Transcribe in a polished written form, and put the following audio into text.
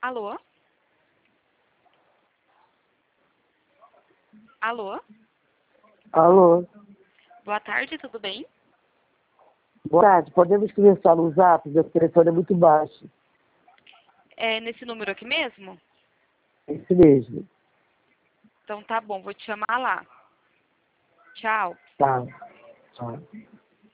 Alô? Alô? Alô? Boa tarde, tudo bem? Boa tarde. Podemos conversar no Zap? Meu telefone é muito baixo. É nesse número aqui mesmo? Esse mesmo. Então tá bom, vou te chamar lá. Tchau. Tá. Tchau.